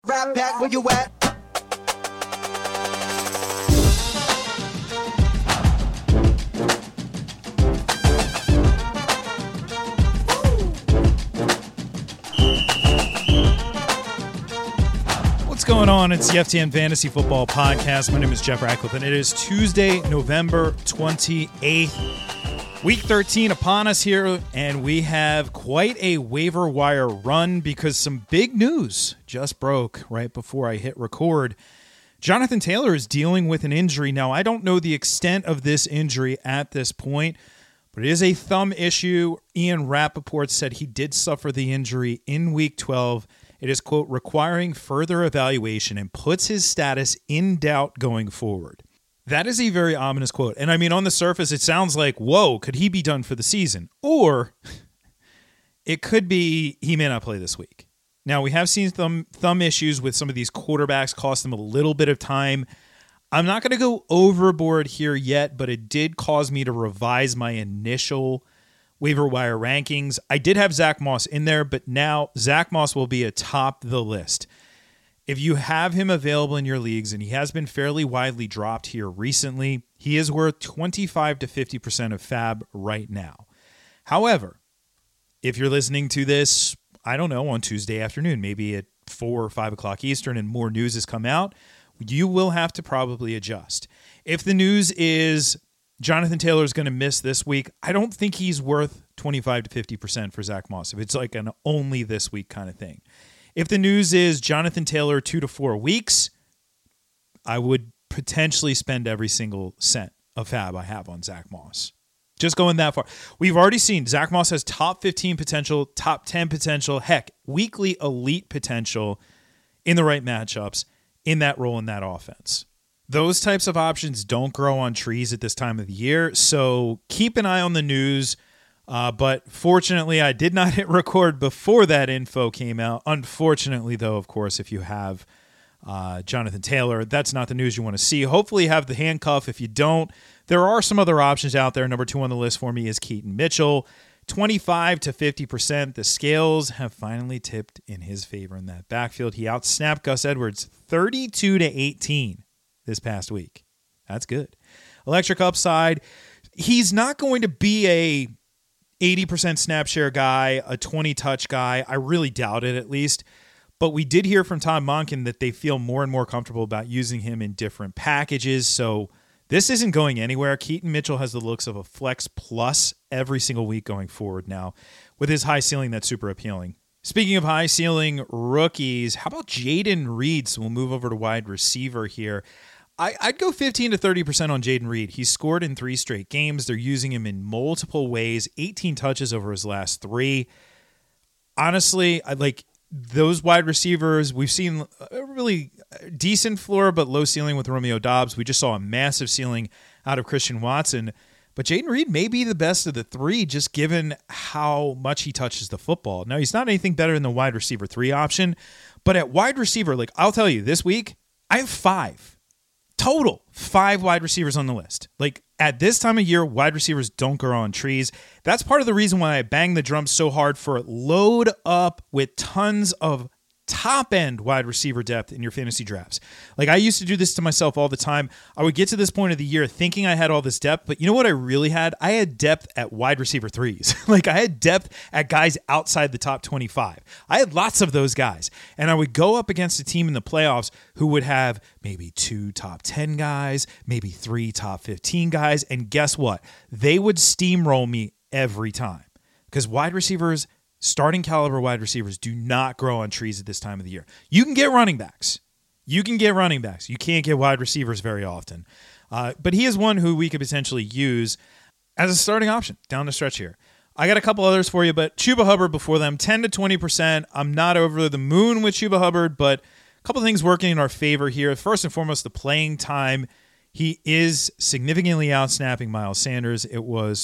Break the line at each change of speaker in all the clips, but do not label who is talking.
Rap back, where you at?
What's going on? It's the FTN Fantasy Football Podcast. My name is Jeff Ratcliffe, and it is Tuesday, November 28th. Week 13 upon us here, and we have quite a waiver wire run because some big news just broke right before I hit record. Jonathan Taylor is dealing with an injury. Now, I don't know the extent of this injury at this point, but it is a thumb issue. Ian Rappaport said he did suffer the injury in Week 12. It is, quote, requiring further evaluation and puts his status in doubt going forward. That is a very ominous quote. And I mean, on the surface, it sounds like, whoa, could he be done for the season? Or it could be he may not play this week. Now, we have seen thumb issues with some of these quarterbacks cost them a little bit of time. I'm not going to go overboard here yet, but it did cause me to revise my initial waiver wire rankings. I did have Zach Moss in there, but now Zach Moss will be atop the list. If you have him available in your leagues, and he has been fairly widely dropped here recently, he is worth 25 to 50% of FAB right now. However, if you're listening to this, I don't know, on Tuesday afternoon, maybe at 4 or 5 o'clock Eastern, and more news has come out, you will have to probably adjust. If the news is Jonathan Taylor is going to miss this week, I don't think he's worth 25 to 50% for Zach Moss, if it's like an only this week kind of thing. If the news is Jonathan Taylor 2 to 4 weeks, I would potentially spend every single cent of FAB I have on Zach Moss. Just going that far. We've already seen Zach Moss has top 15 potential, top 10 potential, heck, weekly elite potential in the right matchups in that role in that offense. Those types of options don't grow on trees at this time of the year, so keep an eye on the news. But fortunately, I did not hit record before that info came out. Unfortunately, though, of course, if you have Jonathan Taylor, that's not the news you want to see. Hopefully, you have the handcuff. If you don't, there are some other options out there. Number 2 on the list for me is Keaton Mitchell. 25 to 50%. The scales have finally tipped in his favor in that backfield. He outsnapped Gus Edwards 32 to 18 this past week. That's good. Electric upside. He's not going to be a 80% snap share guy, a 20-touch guy. I really doubt it, at least. But we did hear from Todd Monken that they feel more and more comfortable about using him in different packages. So this isn't going anywhere. Keaton Mitchell has the looks of a flex plus every single week going forward now. With his high ceiling, that's super appealing. Speaking of high ceiling rookies, how about Jayden Reed? So we'll move over to wide receiver here. I'd go 15 to 30% on Jayden Reed. He's scored in 3 straight games. They're using him in multiple ways, 18 touches over his last 3. Honestly, I like those wide receivers. We've seen a really decent floor, but low ceiling with Romeo Doubs. We just saw a massive ceiling out of Christian Watson. But Jayden Reed may be the best of the 3, just given how much he touches the football. Now, he's not anything better than the wide receiver 3 option, but at wide receiver, like I'll tell you, this week, I have 5. Total 5 wide receivers on the list. Like at this time of year, wide receivers don't grow on trees. That's part of the reason why I bang the drum so hard for load up with tons of top end wide receiver depth in your fantasy drafts. Like I used to do this to myself all the time. I would get to this point of the year thinking I had all this depth, but you know what I really had? I had depth at wide receiver 3s. Like I had depth at guys outside the top 25. I had lots of those guys. And I would go up against a team in the playoffs who would have maybe 2 top 10 guys, maybe 3 top 15 guys. And guess what? They would steamroll me every time because wide receivers, starting caliber wide receivers, do not grow on trees at this time of the year. You can get running backs. You can't get wide receivers very often. But he is one who we could potentially use as a starting option down the stretch here. I got a couple others for you, but Chuba Hubbard before them, 10 to 20%. I'm not over the moon with Chuba Hubbard, but a couple things working in our favor here. First and foremost, the playing time. He is significantly outsnapping Miles Sanders. It was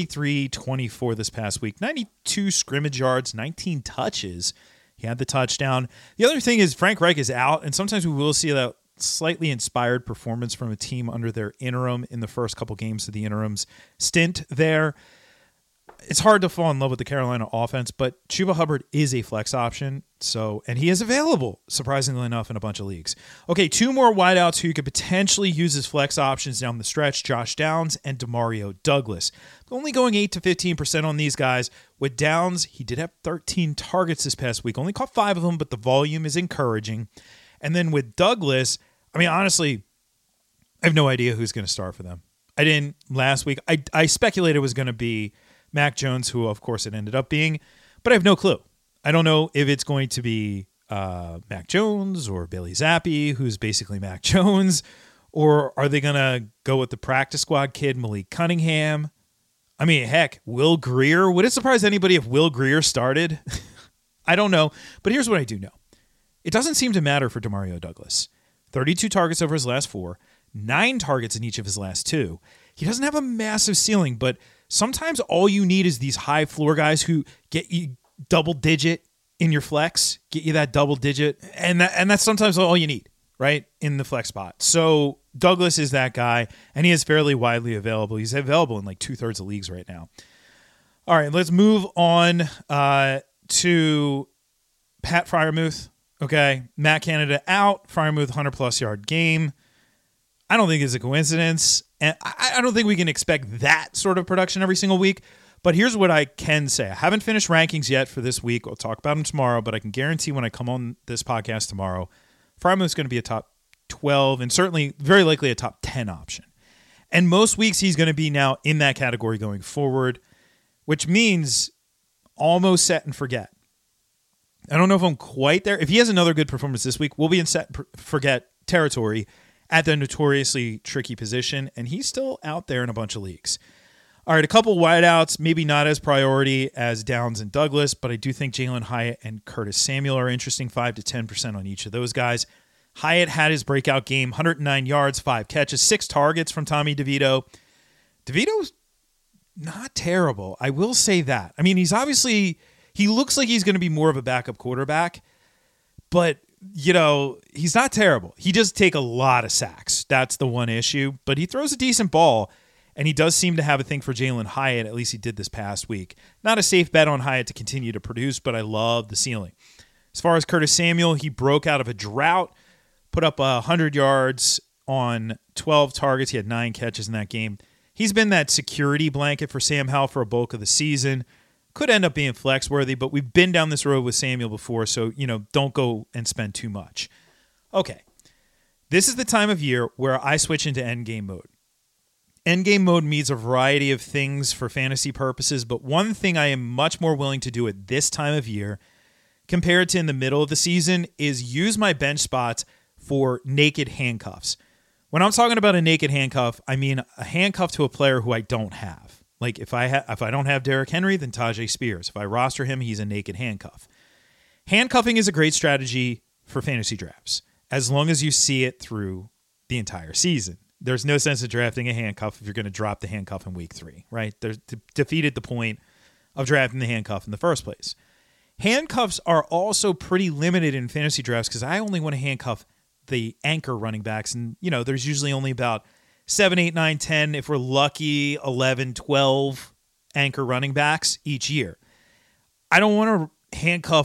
43-24 this past week. 92 scrimmage yards, 19 touches. He had the touchdown. The other thing is Frank Reich is out, and sometimes we will see that slightly inspired performance from a team under their interim in the first couple games of the interim's stint there. it's hard to fall in love with the Carolina offense, but Chuba Hubbard is a flex option. So, and he is available, surprisingly enough, in a bunch of leagues. Okay, two more wideouts who you could potentially use as flex options down the stretch: Josh Downs and Demario Douglas. Only going 8 to 15% on these guys. With Downs, he did have 13 targets this past week. Only caught 5 of them, but the volume is encouraging. And then with Douglas, I mean, honestly, I have no idea who's going to start for them. I didn't last week. I speculated it was going to be Mac Jones, who of course it ended up being, but I have no clue. I don't know if it's going to be Mac Jones or Bailey Zappi, who's basically Mac Jones, or are they going to go with the practice squad kid, Malik Cunningham? I mean, heck, Will Grier. Would it surprise anybody if Will Grier started? I don't know, but here's what I do know. It doesn't seem to matter for Demario Douglas. 32 targets over his last 4, 9 targets in each of his last 2. He doesn't have a massive ceiling, but sometimes all you need is these high floor guys who get you double digit in your flex, get you that double digit, and that's sometimes all you need, right, in the flex spot. So Douglas is that guy, and he is fairly widely available. He's available in like 2/3 of leagues right now. All right, let's move on to Pat Freiermuth. Okay, Matt Canada out, Freiermuth 100-plus yard game. I don't think it's a coincidence, and I don't think we can expect that sort of production every single week. But here's what I can say. I haven't finished rankings yet for this week. We'll talk about them tomorrow, but I can guarantee when I come on this podcast tomorrow, Freiermuth's going to be a top 12 and certainly very likely a top 10 option. And most weeks he's going to be now in that category going forward, which means almost set and forget. I don't know if I'm quite there. If he has another good performance this week, we'll be in set and forget territory at the notoriously tricky position, and he's still out there in a bunch of leagues. All right, a couple wideouts, maybe not as priority as Downs and Douglas, but I do think Jalen Hyatt and Curtis Samuel are interesting, 5 to 10% on each of those guys. Hyatt had his breakout game, 109 yards, 5 catches, 6 targets from Tommy DeVito. DeVito's not terrible. I will say that. I mean, he looks like he's going to be more of a backup quarterback, but, he's not terrible. He does take a lot of sacks. That's the one issue, but he throws a decent ball, and he does seem to have a thing for Jalen Hyatt. At least he did this past week. Not a safe bet on Hyatt to continue to produce, but I love the ceiling. As far as Curtis Samuel, he broke out of a drought, put up 100 yards on 12 targets. He had 9 catches in that game. He's been that security blanket for Sam Howell for a bulk of the season. Could end up being flex worthy, but we've been down this road with Samuel before, so, don't go and spend too much. Okay. This is the time of year where I switch into endgame mode. Endgame mode means a variety of things for fantasy purposes, but one thing I am much more willing to do at this time of year compared to in the middle of the season is use my bench spots for naked handcuffs. When I'm talking about a naked handcuff, I mean a handcuff to a player who I don't have. Like if I don't have Derrick Henry, then Tajay Spears. If I roster him, he's a naked handcuff. Handcuffing is a great strategy for fantasy drafts as long as you see it through the entire season. There's no sense of drafting a handcuff if you're going to drop the handcuff in week 3, right? There's defeated the point of drafting the handcuff in the first place. Handcuffs are also pretty limited in fantasy drafts because I only want to handcuff the anchor running backs. And, there's usually only about 7, 8, 9, 10, if we're lucky, 11, 12 anchor running backs each year. I don't want to handcuff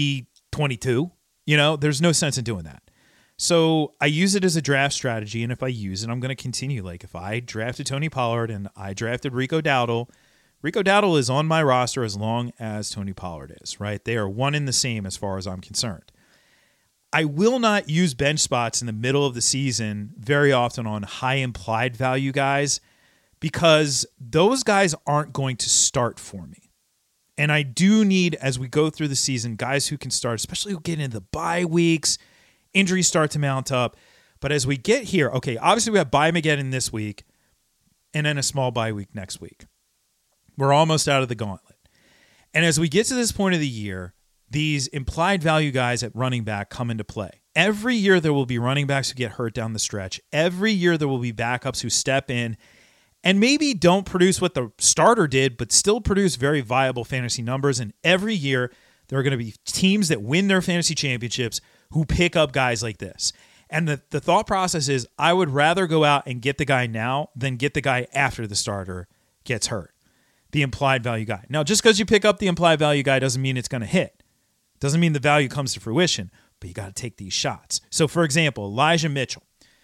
RB22. There's no sense in doing that. So I use it as a draft strategy, and if I use it, I'm going to continue. Like if I drafted Tony Pollard and I drafted Rico Dowdle is on my roster as long as Tony Pollard is, right? They are one and the same as far as I'm concerned. I will not use bench spots in the middle of the season very often on high implied value guys because those guys aren't going to start for me. And I do need, as we go through the season, guys who can start, especially who get into the bye weeks. Injuries start to mount up. But as we get here, okay, obviously we have bye-mageddon this week and then a small bye week next week. We're almost out of the gauntlet. And as we get to this point of the year, these implied value guys at running back come into play. Every year there will be running backs who get hurt down the stretch. Every year there will be backups who step in and maybe don't produce what the starter did, but still produce very viable fantasy numbers. And every year there are going to be teams that win their fantasy championships who pick up guys like this. And the thought process is I would rather go out and get the guy now than get the guy after the starter gets hurt. the implied value guy. Now, just because you pick up the implied value guy doesn't mean it's going to hit. Doesn't mean the value comes to fruition, but you got to take these shots. So, for example, Elijah Mitchell,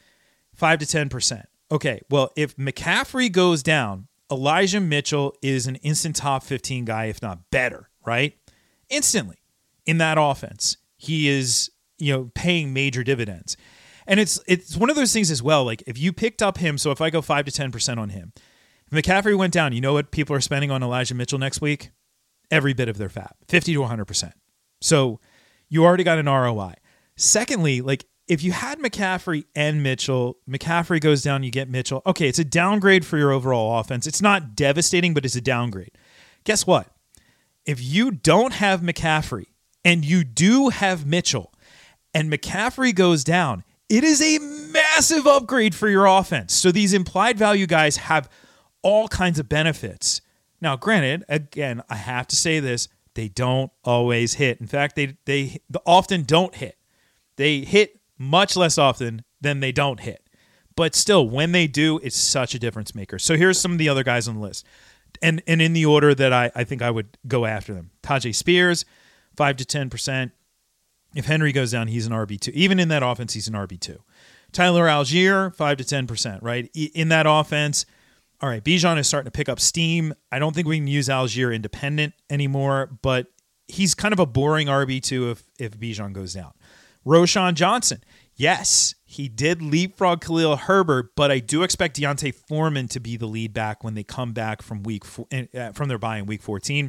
5 to 10%. Okay, well, if McCaffrey goes down, Elijah Mitchell is an instant top 15 guy, if not better, right? Instantly in that offense, he is, paying major dividends. And it's one of those things as well. Like if you picked up him, so if I go 5 to 10% on him, if McCaffrey went down, you know what people are spending on Elijah Mitchell next week? Every bit of their fab, 50 to 100%. So you already got an ROI. Secondly, like if you had McCaffrey and Mitchell, McCaffrey goes down, you get Mitchell. Okay, it's a downgrade for your overall offense. It's not devastating, but it's a downgrade. Guess what? If you don't have McCaffrey and you do have Mitchell and McCaffrey goes down, it is a massive upgrade for your offense. So these implied value guys have all kinds of benefits. Now, granted, again, I have to say this, they don't always hit. In fact, they often don't hit. They hit much less often than they don't hit. But still, when they do, it's such a difference maker. So here's some of the other guys on the list. And in the order that I think I would go after them. Tajay Spears, 5 to 10%. If Henry goes down, he's an RB2. Even in that offense, he's an RB2. Tyler Algier, 5 to 10%, right? In that offense, all right, Bijan is starting to pick up steam. I don't think we can use Algier independent anymore, but he's kind of a boring RB2 if Bijan goes down. Roschon Johnson, yes, he did leapfrog Khalil Herbert, but I do expect Deontay Foreman to be the lead back when they come back from from their bye in week 14.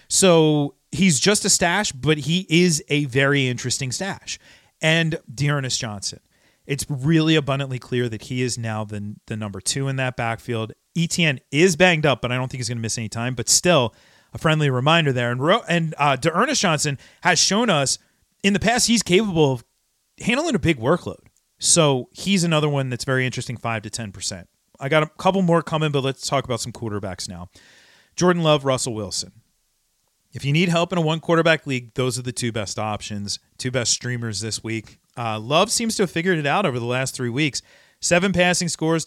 So he's just a stash, but he is a very interesting stash. And Dearness Johnson, it's really abundantly clear that he is now the number 2 in that backfield. ETN is banged up, but I don't think he's going to miss any time. But still, a friendly reminder there. And Dearness Johnson has shown us in the past he's capable of handling a big workload. So he's another one that's very interesting, 5 to 10%. I got a couple more coming, but let's talk about some quarterbacks now. Jordan Love, Russell Wilson. If you need help in a one-quarterback league, those are the two best options, two best streamers this week. Love seems to have figured it out over the last 3 weeks. 7 passing scores,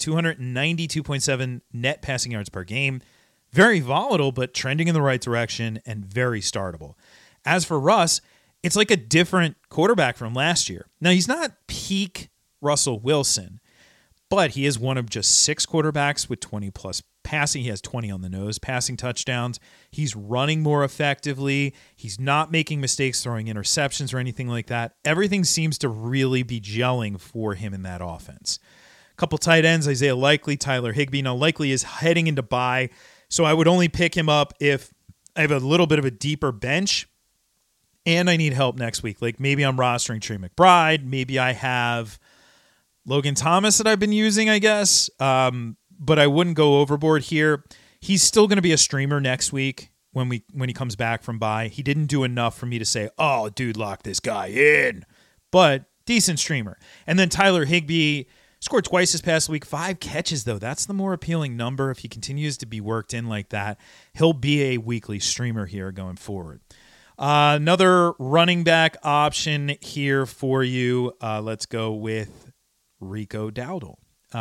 292.7 net passing yards per game. Very volatile, but trending in the right direction and very startable. As for Russ, it's like a different quarterback from last year. Now, he's not peak Russell Wilson, but he is one of just 6 quarterbacks with 20-plus passing. He has 20 on the nose, passing touchdowns. He's running more effectively. He's not making mistakes throwing interceptions or anything like that. Everything seems to really be gelling for him in that offense. A couple tight ends, Isaiah Likely, Tyler Higbee. Now, Likely is heading into bye, so I would only pick him up if I have a little bit of a deeper bench and I need help next week. Like maybe I'm rostering Trey McBride. Maybe I have Logan Thomas that I've been using, I guess. But I wouldn't go overboard here. He's still going to be a streamer next week when he comes back from bye. He didn't do enough for me to say, oh, dude, lock this guy in. But decent streamer. And then Tyler Higbee scored twice this past week. 5 catches, though. That's the more appealing number. If he continues to be worked in like that, he'll be a weekly streamer here going forward. Another running back option here for you. Let's go with Rico Dowdle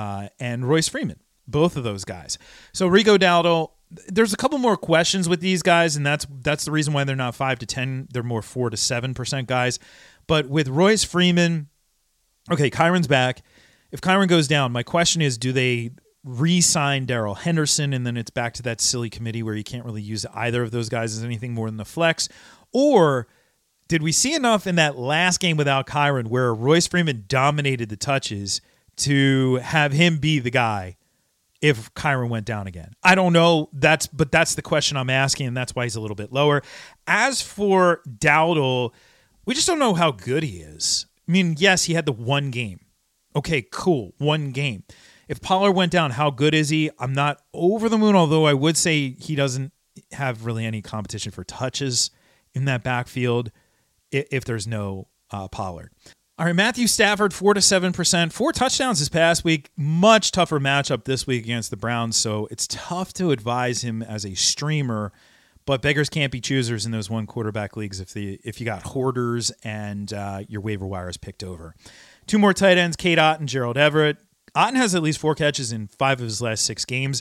and Royce Freeman. Both of those guys. So Rico Dowdle, there's a couple more questions with these guys, and that's the reason why they're not 5 to 10. They're more 4 to 7% guys. But with Royce Freeman, okay, Kyron's back. If Kyron goes down, my question is, do they re-sign Darrell Henderson, and then it's back to that silly committee where you can't really use either of those guys as anything more than the flex? Or did we see enough in that last game without Kyron where Royce Freeman dominated the touches to have him be the guy if Kyron went down again? I don't know. That's the question I'm asking, and that's why he's a little bit lower. As for Dowdle, we just don't know how good he is. I mean, yes, he had the one game. Okay, cool. One game. If Pollard went down, how good is he? I'm not over the moon, although I would say he doesn't have really any competition for touches in that backfield if there's no Pollard. All right, Matthew Stafford, 4 to 7%, 4 touchdowns this past week. Much tougher matchup this week against the Browns, so it's tough to advise him as a streamer. But beggars can't be choosers in those one quarterback leagues if you got hoarders and your waiver wire is picked over. 2 more tight ends, Cade Otton, Gerald Everett. Otton has at least 4 catches in 5 of his last 6 games.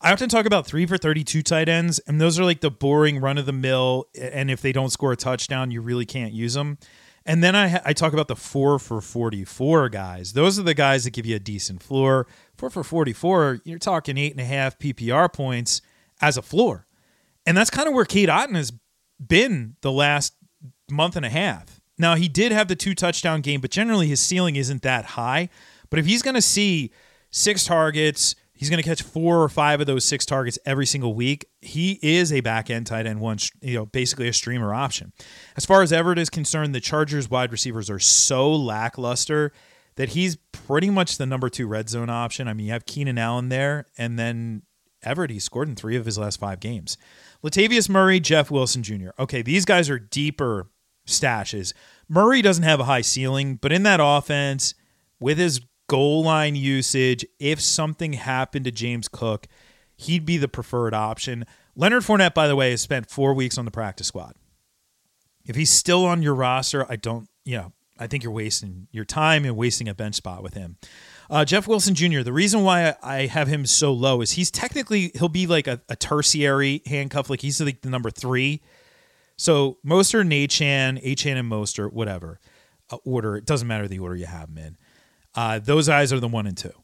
I often talk about 3 for 32 tight ends, and those are like the boring run of the mill. And if they don't score a touchdown, you really can't use them. And then I talk about the 4 for 44 guys. Those are the guys that give you a decent floor. 4 for 44, you're talking 8.5 PPR points as a floor. And that's kind of where Cade Otton has been the last month and a half. Now, he did have the 2 touchdown game, but generally his ceiling isn't that high. But if he's going to see 6 targets, he's going to catch 4 or 5 of those 6 targets every single week. He is a back-end tight end one, basically a streamer option. As far as Everett is concerned, the Chargers wide receivers are so lackluster that he's pretty much the number 2 red zone option. I mean, you have Keenan Allen there, and then Everett, he scored in 3 of his last 5 games. Latavius Murray, Jeff Wilson Jr. Okay, these guys are deeper stashes. Murray doesn't have a high ceiling, but in that offense, with his goal line usage, if something happened to James Cook, he'd be the preferred option. Leonard Fournette, by the way, has spent 4 weeks on the practice squad. If he's still on your roster, I think you're wasting your time and wasting a bench spot with him. Jeff Wilson Jr., the reason why I have him so low is he'll be like a tertiary handcuff, like he's like the number 3. So Mostert and Achane and Mostert, whatever order, it doesn't matter the order you have them in. Those guys are the 1 and 2,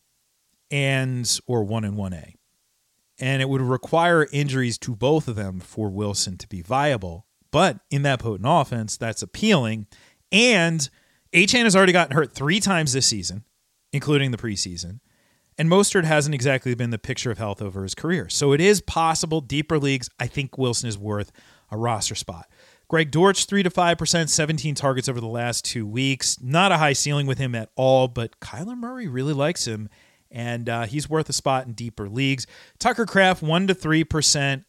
or 1 and 1A. And it would require injuries to both of them for Wilson to be viable. But in that potent offense, that's appealing. And Achane has already gotten hurt 3 times this season, including the preseason. And Mostert hasn't exactly been the picture of health over his career. So it is possible, deeper leagues, I think Wilson is worth a roster spot. Greg Dortch, 3 to 5%, 17 targets over the last 2 weeks. Not a high ceiling with him at all, but Kyler Murray really likes him, and he's worth a spot in deeper leagues. Tucker Kraft, 1 to 3%.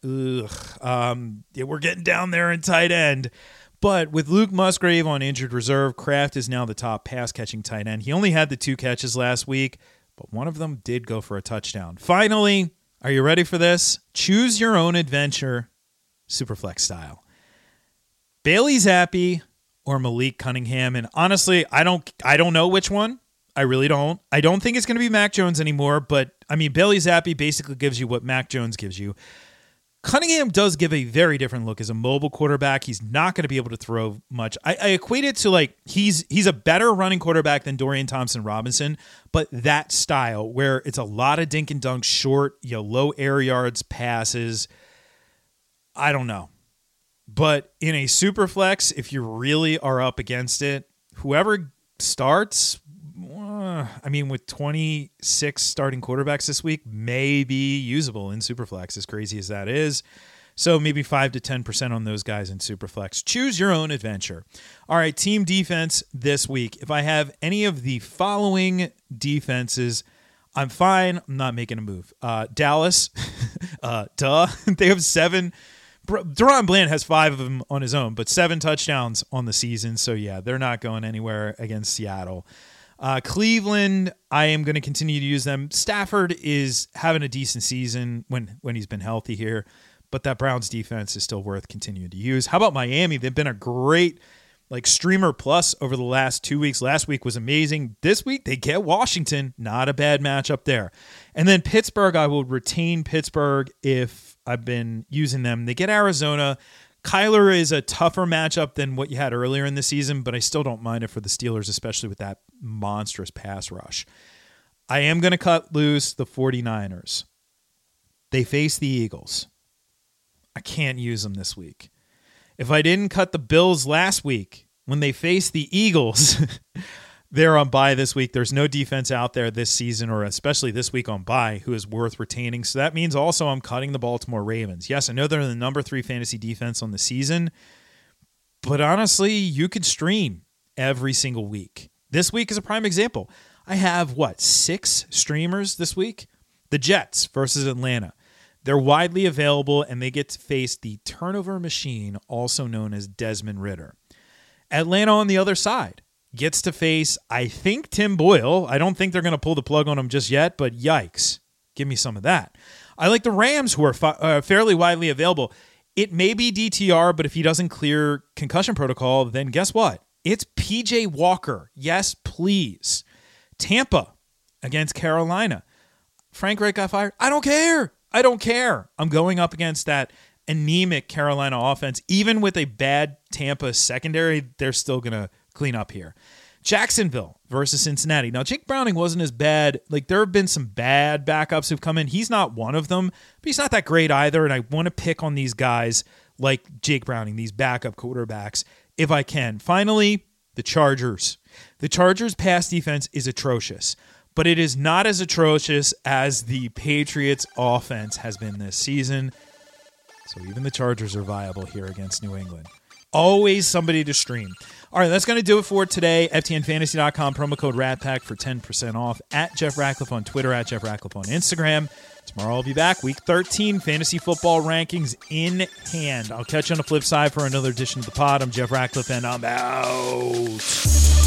We're getting down there in tight end. But with Luke Musgrave on injured reserve, Kraft is now the top pass-catching tight end. He only had the 2 catches last week, but one of them did go for a touchdown. Finally, are you ready for this? Choose your own adventure, Superflex style. Bailey Zappi or Malik Cunningham. And honestly, I don't know which one. I really don't. I don't think it's going to be Mac Jones anymore, but I mean, Bailey Zappi basically gives you what Mac Jones gives you. Cunningham does give a very different look as a mobile quarterback. He's not going to be able to throw much. I equate it to like he's a better running quarterback than Dorian Thompson-Robinson, but that style where it's a lot of dink and dunk, short, low air yards passes. I don't know. But in a super flex, if you really are up against it, whoever starts, with 26 starting quarterbacks this week, may be usable in super flex, as crazy as that is. So maybe 5 to 10% on those guys in super flex. Choose your own adventure. All right, team defense this week. If I have any of the following defenses, I'm fine. I'm not making a move. Dallas, they have 7. Deron Bland has 5 of them on his own, but 7 touchdowns on the season. So, yeah, they're not going anywhere against Seattle. Cleveland, I am going to continue to use them. Stafford is having a decent season when he's been healthy here, but that Browns defense is still worth continuing to use. How about Miami? They've been a great streamer plus over the last 2 weeks. Last week was amazing. This week they get Washington. Not a bad matchup there. And then Pittsburgh, I will retain Pittsburgh if I've been using them. They get Arizona. Kyler is a tougher matchup than what you had earlier in the season, but I still don't mind it for the Steelers, especially with that monstrous pass rush. I am going to cut loose the 49ers. They face the Eagles. I can't use them this week. If I didn't cut the Bills last week when they faced the Eagles, they're on bye this week. There's no defense out there this season, or especially this week on bye, who is worth retaining. So that means also I'm cutting the Baltimore Ravens. Yes, I know they're the number 3 fantasy defense on the season, but honestly, you could stream every single week. This week is a prime example. I have, 6 streamers this week? The Jets versus Atlanta. They're widely available, and they get to face the turnover machine, also known as Desmond Ridder. Atlanta on the other side gets to face, I think, Tim Boyle. I don't think they're going to pull the plug on him just yet, but yikes. Give me some of that. I like the Rams, who are fairly widely available. It may be DTR, but if he doesn't clear concussion protocol, then guess what? It's PJ Walker. Yes, please. Tampa against Carolina. Frank Reich got fired. I don't care. I don't care. I'm going up against that anemic Carolina offense. Even with a bad Tampa secondary, they're still going to clean up here. Jacksonville versus Cincinnati. Now, Jake Browning wasn't as bad. Like, there have been some bad backups who've come in. He's not one of them, but he's not that great either, and I want to pick on these guys like Jake Browning, these backup quarterbacks, if I can. Finally, the Chargers. The Chargers' pass defense is atrocious, but it is not as atrocious as the Patriots' offense has been this season. So even the Chargers are viable here against New England. Always somebody to stream. All right, that's going to do it for today. FTNFantasy.com, promo code RATPACK for 10% off. At Jeff Ratcliffe on Twitter, at Jeff Ratcliffe on Instagram. Tomorrow I'll be back. Week 13, fantasy football rankings in hand. I'll catch you on the flip side for another edition of the pod. I'm Jeff Ratcliffe, and I'm out.